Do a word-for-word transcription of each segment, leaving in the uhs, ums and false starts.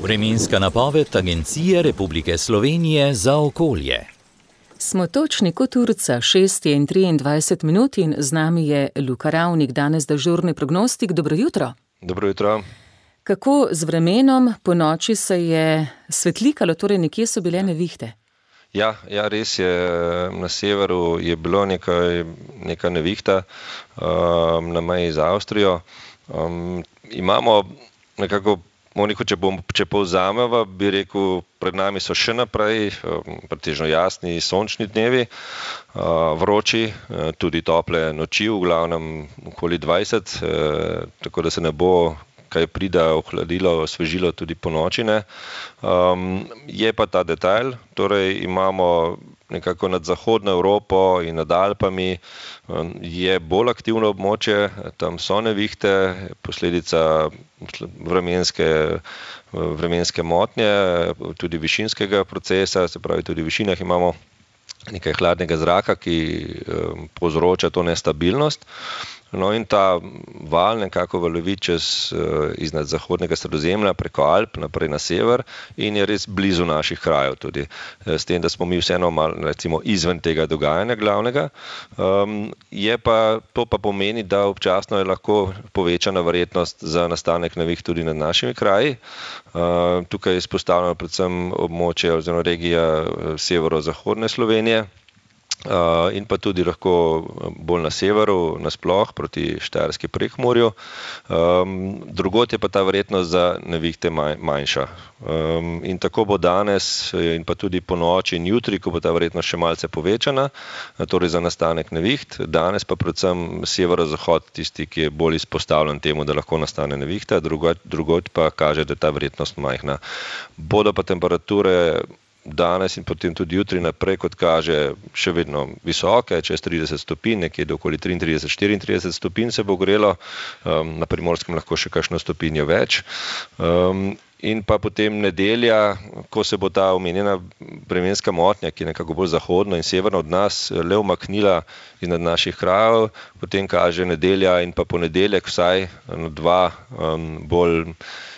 Vremenska napoved Agencije Republike Slovenije za okolje. Smo točni kot urca, šest in triindvajset minut in z nami je Luka Ravnik, danes dežurni prognostik. Dobro jutro. Dobro jutro. Kako z vremenom? Po noči se je svetlikalo, torej nekje so bile nevihte. Ja, ja, res je, na severu je bilo nekaj, neka nevihta um, na meji z Avstrijo. Um, imamo nekako, Moniko, če, bom, če povzameva, bi rekel, pred nami so še naprej um, pretežno jasni sončni dnevi, uh, vroči, uh, tudi tople noči, v glavnem okoli dvajset, uh, tako da se ne bo kaj prida, ohladilo, osvežilo tudi po noči, ne. Um, je pa ta detajl, torej imamo nekako nad zahodno Evropo in nad Alpami um, je bolj aktivno območje, tam so nevihte, posledica vremenske, vremenske motnje, tudi višinskega procesa, se pravi tudi v višinah imamo nekaj hladnega zraka, ki um, povzroča to nestabilnost. No in ta val nekako valovi čez iznad zahodnega Sredozemlja preko Alp naprej na sever in je res blizu naših krajev tudi. S tem, da smo mi vseeno malo recimo izven tega dogajanja glavnega. Um, je pa, to pa pomeni, da občasno je lahko povečana verjetnost za nastanek neviht tudi nad našimi kraji. Uh, tukaj je izpostavljeno predvsem območje oziroma regija severozahodne Slovenije. Uh, in pa tudi lahko bolj na severu, nasploh proti Štajerski Prekmurju. Um, drugod je pa ta verjetnost za nevihte manj, manjša. Um, in tako bo danes in pa tudi po noči in jutri, ko bo ta verjetnost še malce povečana, torej za nastanek neviht. Danes pa predvsem severozahod tisti, ki je bolj izpostavljen temu, da lahko nastane nevihta, drugod, drugod pa kaže, da je ta verjetnost majhna. Bodo pa temperature danes in potem tudi jutri naprej, kot kaže, še vedno visoke, čez trideset stopinj, nekje do okoli triintrideset štiriintrideset stopinj se bo grelo, um, na Primorskem lahko še kakšno stopinjo več. Um, in pa potem nedelja, ko se bo ta omenjena vremenska motnja, ki je nekako bolj zahodno in severno od nas, le umaknila iznad naših krajev, potem kaže nedelja in pa ponedeljek vsaj dva um, bolj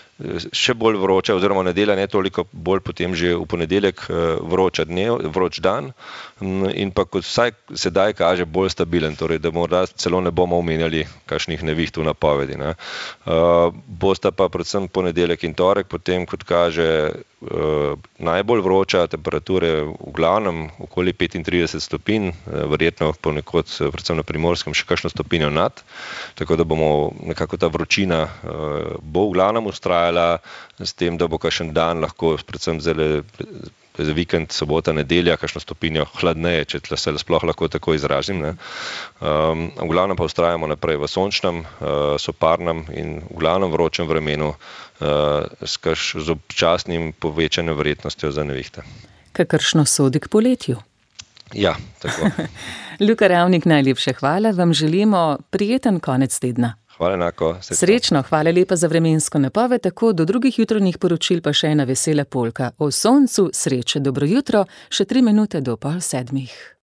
še bolj vroča, oziroma nedelja ne toliko bolj potem že v ponedeljek vroča dnev, vroč dan in pa kot vsaj sedaj kaže bolj stabilen, torej da morda celo ne bomo omenjali kakšnih neviht v napovedi. Ne. Uh, bosta pa predvsem ponedeljek in torek, potem kot kaže uh, najbolj vroča, temperature v glavnem okoli petintrideset stopinj, uh, verjetno ponekod predvsem na Primorskem še kakšno stopinjo nad, tako da bomo nekako ta vročina uh, bo v glavnem ustrajala s tem, da bo kakšen dan lahko, predvsem zelo za vikend, sobota, nedelja, kakšno stopinjo hladneje, če se sploh lahko tako izražim. Ne. Um, v glavnem pa ustrajamo naprej v sončnem, uh, soparnem in v glavnem vročem vremenu uh, s, kaž, z občasnim povečanjem verjetnostjo za nevihte. Kakršno sodi k poletju? Ja, tako. Luka Ravnik, najlepše hvala. Vam želimo prijeten konec tedna. Hvala enako. Srečno, hvala lepa za vremensko napoved, tako do drugih jutranjih poročil pa še ena vesela polka. O soncu, sreče, dobro jutro, še tri minute do pol sedmih.